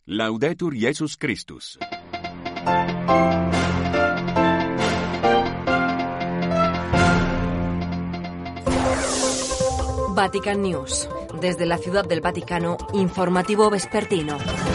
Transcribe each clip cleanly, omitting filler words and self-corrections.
Laudetur Jesus Christus. Vatican News. Desde la Ciudad del Vaticano, informativo vespertino.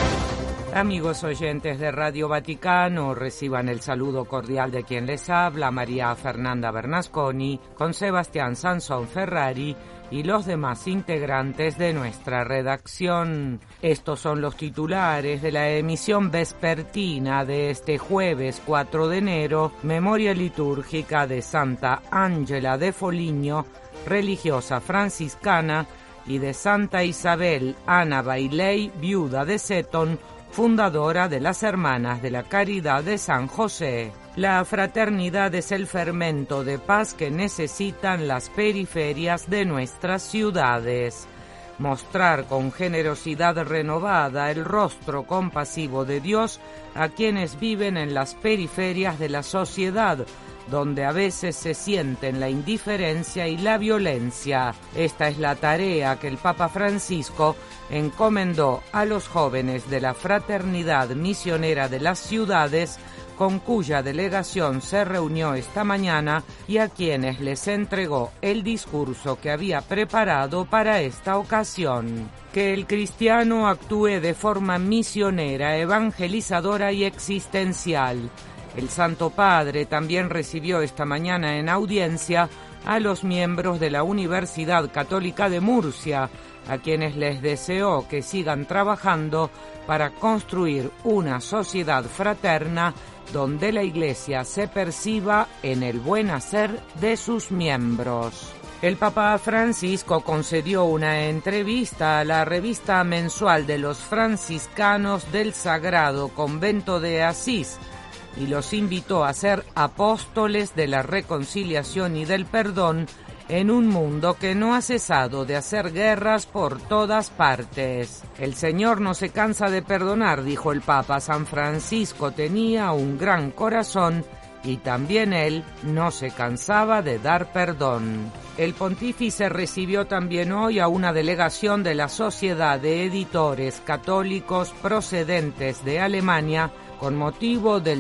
Amigos oyentes de Radio Vaticano, reciban el saludo cordial de quien les habla, María Fernanda Bernasconi, con Sebastián Sansón Ferrari y los demás integrantes de nuestra redacción. Estos son los titulares de la emisión vespertina de este jueves 4 de enero, memoria litúrgica de Santa Ángela de Foligno, religiosa franciscana, y de Santa Isabel Ana Bailey, viuda de Seton, fundadora de las Hermanas de la Caridad de San José. La fraternidad es el fermento de paz que necesitan las periferias de nuestras ciudades. Mostrar con generosidad renovada el rostro compasivo de Dios a quienes viven en las periferias de la sociedad, donde a veces se sienten la indiferencia y la violencia. Esta es la tarea que el Papa Francisco encomendó a los jóvenes de la Fraternidad Misionera de las Ciudades, con cuya delegación se reunió esta mañana y a quienes les entregó el discurso que había preparado para esta ocasión. Que el cristiano actúe de forma misionera, evangelizadora y existencial. El Santo Padre también recibió esta mañana en audiencia a los miembros de la Universidad Católica de Murcia, a quienes les deseó que sigan trabajando para construir una sociedad fraterna donde la Iglesia se perciba en el buen hacer de sus miembros. El Papa Francisco concedió una entrevista a la revista mensual de los franciscanos del Sagrado Convento de Asís, y los invitó a ser apóstoles de la reconciliación y del perdón en un mundo que no ha cesado de hacer guerras por todas partes. El Señor no se cansa de perdonar, dijo el Papa. San Francisco tenía un gran corazón y también él no se cansaba de dar perdón. El pontífice recibió también hoy a una delegación de la Sociedad de Editores Católicos procedentes de Alemania con motivo del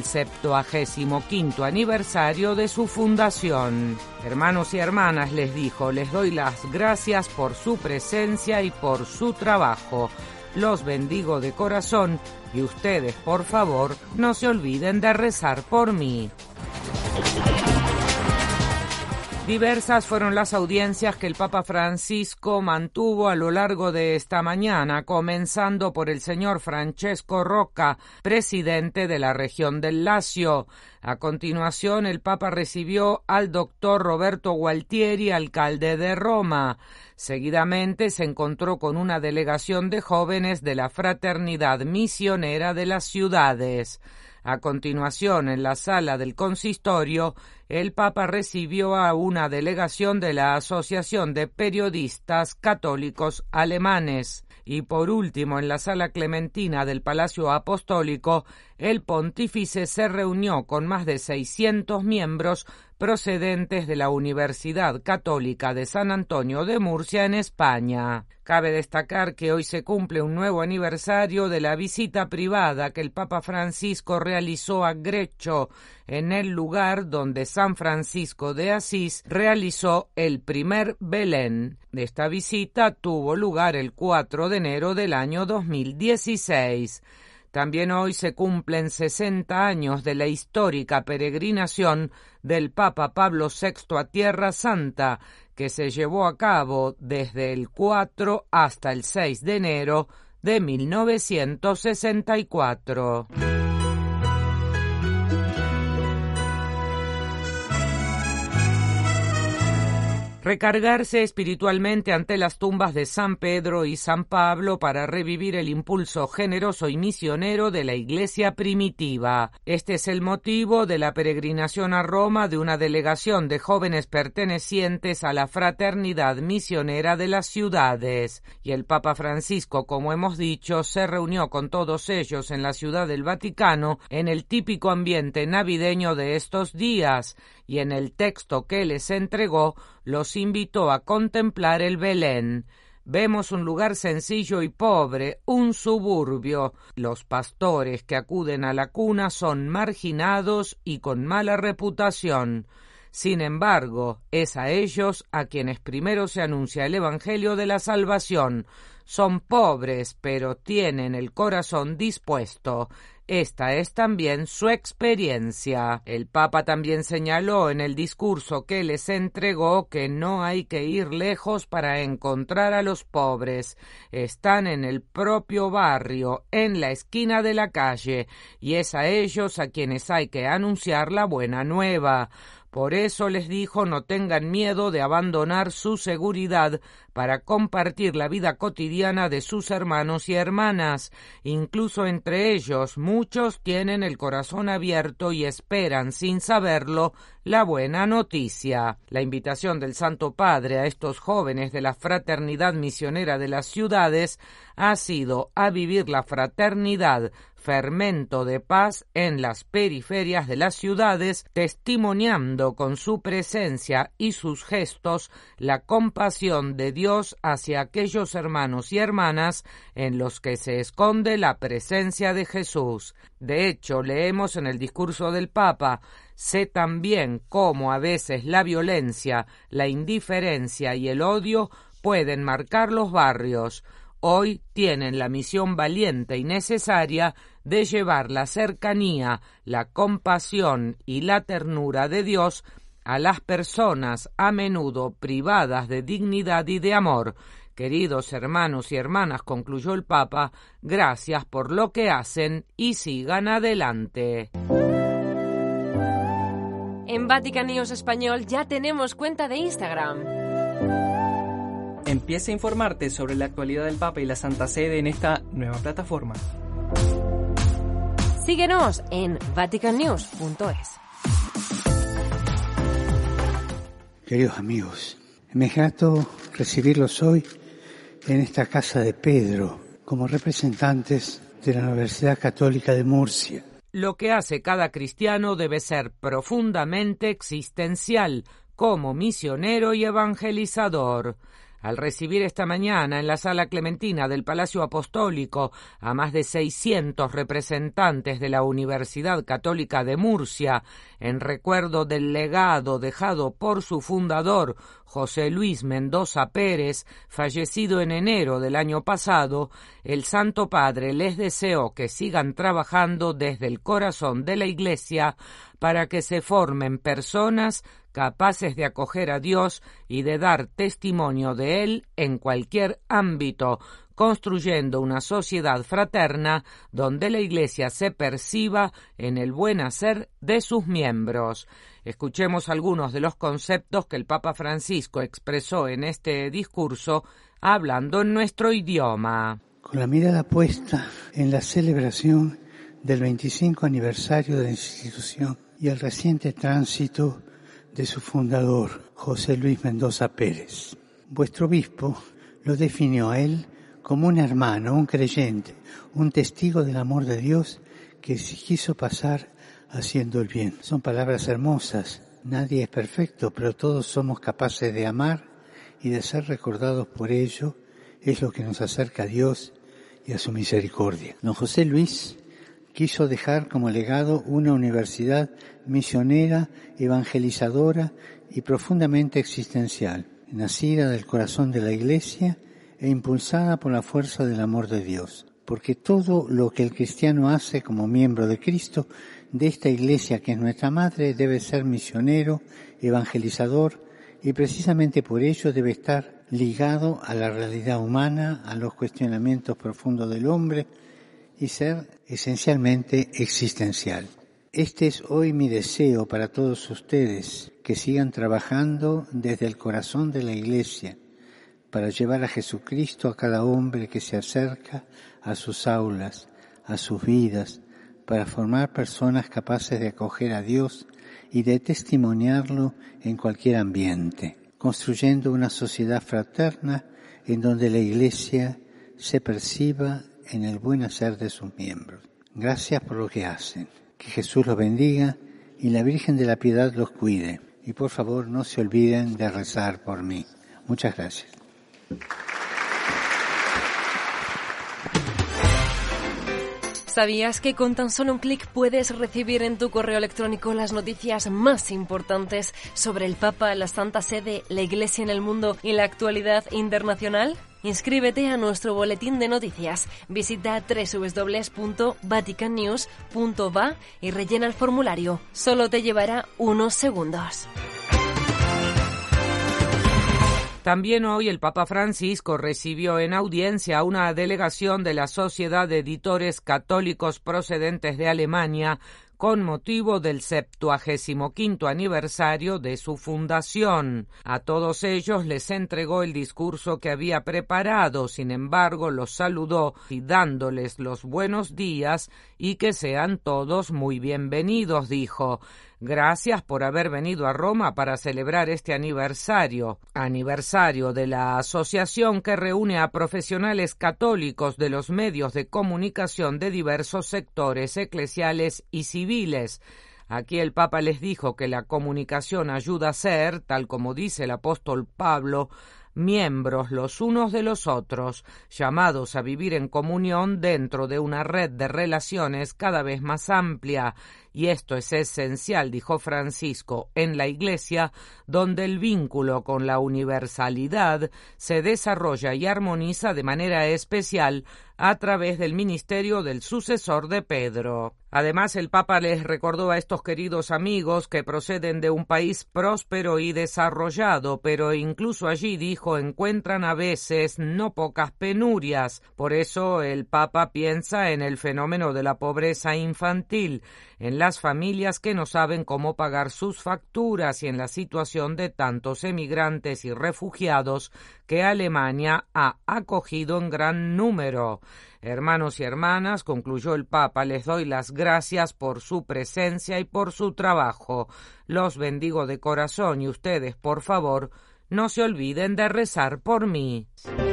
75º aniversario de su fundación. Hermanos y hermanas, les dijo, les doy las gracias por su presencia y por su trabajo. Los bendigo de corazón y ustedes, por favor, no se olviden de rezar por mí. Diversas fueron las audiencias que el Papa Francisco mantuvo a lo largo de esta mañana, comenzando por el señor Francesco Rocca, presidente de la región del Lacio. A continuación, el Papa recibió al doctor Roberto Gualtieri, alcalde de Roma. Seguidamente se encontró con una delegación de jóvenes de la Fraternidad Misionera de las Ciudades. A continuación, en la sala del consistorio, el Papa recibió a una delegación de la Asociación de Periodistas Católicos Alemanes. Y por último, en la sala clementina del Palacio Apostólico, el pontífice se reunió con más de 600 miembros procedentes de la Universidad Católica de San Antonio de Murcia en España. Cabe destacar que hoy se cumple un nuevo aniversario de la visita privada que el Papa Francisco realizó a Greccio, en el lugar donde San Francisco de Asís realizó el primer Belén. Esta visita tuvo lugar el 4 de enero del año 2016. También hoy se cumplen 60 años de la histórica peregrinación del Papa Pablo VI a Tierra Santa, que se llevó a cabo desde el 4 hasta el 6 de enero de 1964. Recargarse espiritualmente ante las tumbas de San Pedro y San Pablo para revivir el impulso generoso y misionero de la Iglesia primitiva. Este es el motivo de la peregrinación a Roma de una delegación de jóvenes pertenecientes a la Fraternidad Misionera de las Ciudades. Y el Papa Francisco, como hemos dicho, se reunió con todos ellos en la Ciudad del Vaticano en el típico ambiente navideño de estos días, y en el texto que les entregó los invitó a contemplar el Belén. Vemos un lugar sencillo y pobre, un suburbio. Los pastores que acuden a la cuna son marginados y con mala reputación. Sin embargo, es a ellos a quienes primero se anuncia el Evangelio de la salvación. Son pobres, pero tienen el corazón dispuesto. Esta es también su experiencia. El Papa también señaló en el discurso que les entregó que no hay que ir lejos para encontrar a los pobres. Están en el propio barrio, en la esquina de la calle, y es a ellos a quienes hay que anunciar la buena nueva. Por eso les dijo: no tengan miedo de abandonar su seguridad para compartir la vida cotidiana de sus hermanos y hermanas. Incluso entre ellos, muchos tienen el corazón abierto y esperan, sin saberlo, la buena noticia. La invitación del Santo Padre a estos jóvenes de la fraternidad misionera de las ciudades ha sido a vivir la fraternidad, fermento de paz en las periferias de las ciudades, testimoniando con su presencia y sus gestos la compasión de Dios hacia aquellos hermanos y hermanas en los que se esconde la presencia de Jesús. De hecho, leemos en el discurso del Papa: sé también cómo a veces la violencia, la indiferencia y el odio pueden marcar los barrios. Hoy tienen la misión valiente y necesaria de llevar la cercanía, la compasión y la ternura de Dios a las personas a menudo privadas de dignidad y de amor. Queridos hermanos y hermanas, concluyó el Papa, gracias por lo que hacen y sigan adelante. En Vatican News Español ya tenemos cuenta de Instagram. Empieza a informarte sobre la actualidad del Papa y la Santa Sede en esta nueva plataforma. Síguenos en vaticannews.es. Queridos amigos, me es grato recibirlos hoy en esta casa de Pedro como representantes de la Universidad Católica de Murcia. Lo que hace cada cristiano debe ser profundamente existencial, como misionero y evangelizador. Al recibir esta mañana en la Sala Clementina del Palacio Apostólico a más de 600 representantes de la Universidad Católica de Murcia, en recuerdo del legado dejado por su fundador, José Luis Mendoza Pérez, fallecido en enero del año pasado, el Santo Padre les deseó que sigan trabajando desde el corazón de la Iglesia para que se formen personas capaces de acoger a Dios y de dar testimonio de Él en cualquier ámbito, construyendo una sociedad fraterna donde la Iglesia se perciba en el buen hacer de sus miembros. Escuchemos algunos de los conceptos que el Papa Francisco expresó en este discurso, hablando en nuestro idioma. Con la mirada puesta en la celebración del 25 aniversario de la institución y el reciente tránsito de su fundador, José Luis Mendoza Pérez. Vuestro obispo lo definió a él como un hermano, un creyente, un testigo del amor de Dios que se quiso pasar haciendo el bien. Son palabras hermosas. Nadie es perfecto, pero todos somos capaces de amar y de ser recordados por ello. Es lo que nos acerca a Dios y a su misericordia. Don José Luis quiso dejar como legado una universidad misionera, evangelizadora y profundamente existencial, nacida del corazón de la Iglesia e impulsada por la fuerza del amor de Dios. Porque todo lo que el cristiano hace como miembro de Cristo, de esta Iglesia que es nuestra madre, debe ser misionero, evangelizador, y precisamente por ello debe estar ligado a la realidad humana, a los cuestionamientos profundos del hombre, y ser esencialmente existencial. Este es hoy mi deseo para todos ustedes, que sigan trabajando desde el corazón de la Iglesia para llevar a Jesucristo a cada hombre que se acerca a sus aulas, a sus vidas, para formar personas capaces de acoger a Dios y de testimoniarlo en cualquier ambiente, construyendo una sociedad fraterna en donde la Iglesia se perciba en el buen hacer de sus miembros. Gracias por lo que hacen. Que Jesús los bendiga y la Virgen de la Piedad los cuide. Y por favor no se olviden de rezar por mí. Muchas gracias. ¿Sabías que con tan solo un clic puedes recibir en tu correo electrónico las noticias más importantes sobre el Papa, la Santa Sede, la Iglesia en el mundo y la actualidad internacional? Inscríbete a nuestro boletín de noticias. Visita www.vaticannews.va y rellena el formulario. Solo te llevará unos segundos. También hoy el Papa Francisco recibió en audiencia a una delegación de la Sociedad de Editores Católicos procedentes de Alemania con motivo del 75º aniversario de su fundación. A todos ellos les entregó el discurso que había preparado, sin embargo los saludó y dándoles los buenos días y que sean todos muy bienvenidos, dijo. Gracias por haber venido a Roma para celebrar este aniversario de la asociación que reúne a profesionales católicos de los medios de comunicación de diversos sectores eclesiales y civiles. Aquí el Papa les dijo que la comunicación ayuda a ser, tal como dice el apóstol Pablo, miembros los unos de los otros, llamados a vivir en comunión dentro de una red de relaciones cada vez más amplia. Y esto es esencial, dijo Francisco, en la Iglesia, donde el vínculo con la universalidad se desarrolla y armoniza de manera especial a través del ministerio del sucesor de Pedro. Además, el Papa les recordó a estos queridos amigos que proceden de un país próspero y desarrollado, pero incluso allí, dijo, encuentran a veces no pocas penurias. Por eso el Papa piensa en el fenómeno de la pobreza infantil, en las familias que no saben cómo pagar sus facturas y en la situación de tantos emigrantes y refugiados que Alemania ha acogido en gran número. Hermanos y hermanas, concluyó el Papa, les doy las gracias por su presencia y por su trabajo. Los bendigo de corazón y ustedes, por favor, no se olviden de rezar por mí.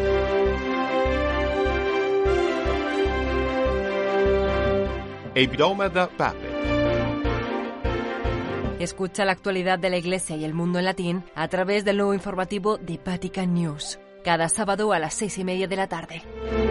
Hebdomada Pape. Escucha la actualidad de la Iglesia y el mundo en latín a través del nuevo informativo de Vatican News, cada sábado a las 6:30 de la tarde.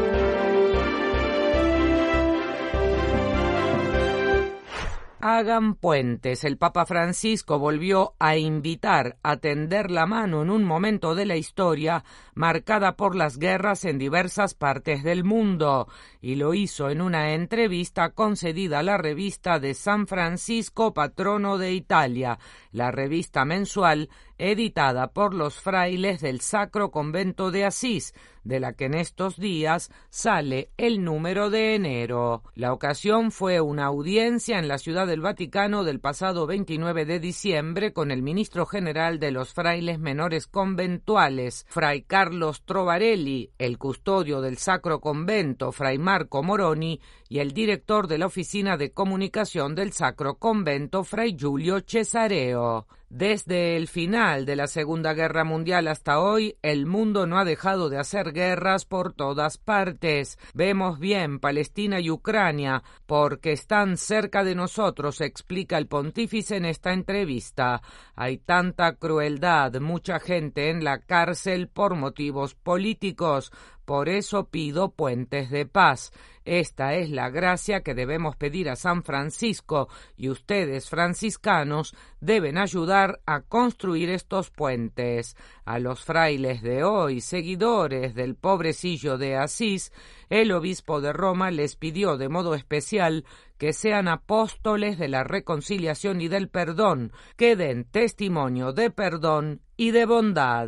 Hagan puentes. El Papa Francisco volvió a invitar a tender la mano en un momento de la historia marcada por las guerras en diversas partes del mundo, y lo hizo en una entrevista concedida a la revista de San Francisco, patrono de Italia, la revista mensual editada por los frailes del Sacro Convento de Asís, de la que en estos días sale el número de enero. La ocasión fue una audiencia en la Ciudad del Vaticano del pasado 29 de diciembre con el ministro general de los frailes menores conventuales, Fray Carlos Trovarelli, el custodio del Sacro Convento, Fray Marco Moroni, y el director de la Oficina de Comunicación del Sacro Convento, Fray Giulio Cesareo. Desde el final de la Segunda Guerra Mundial hasta hoy, el mundo no ha dejado de hacer guerras por todas partes. Vemos bien Palestina y Ucrania, porque están cerca de nosotros, explica el pontífice en esta entrevista. Hay tanta crueldad, mucha gente en la cárcel por motivos políticos. Por eso pido puentes de paz. Esta es la gracia que debemos pedir a San Francisco, y ustedes, franciscanos, deben ayudar a construir estos puentes. A los frailes de hoy, seguidores del pobrecillo de Asís, el obispo de Roma les pidió de modo especial que sean apóstoles de la reconciliación y del perdón, que den testimonio de perdón y de bondad.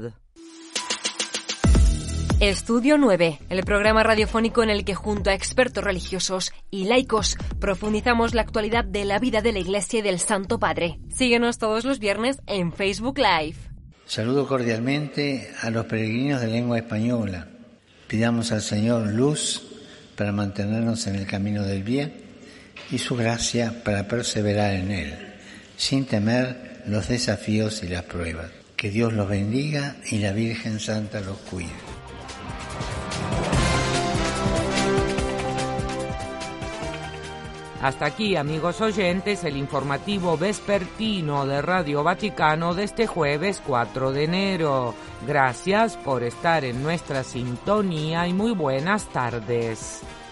Estudio 9, el programa radiofónico en el que junto a expertos religiosos y laicos profundizamos la actualidad de la vida de la Iglesia y del Santo Padre. Síguenos todos los viernes en Facebook Live. Saludo cordialmente a los peregrinos de lengua española. Pidamos al Señor luz para mantenernos en el camino del bien y su gracia para perseverar en él, sin temer los desafíos y las pruebas. Que Dios los bendiga y la Virgen Santa los cuide. Hasta aquí, amigos oyentes, el informativo vespertino de Radio Vaticano de este jueves 4 de enero. Gracias por estar en nuestra sintonía y muy buenas tardes.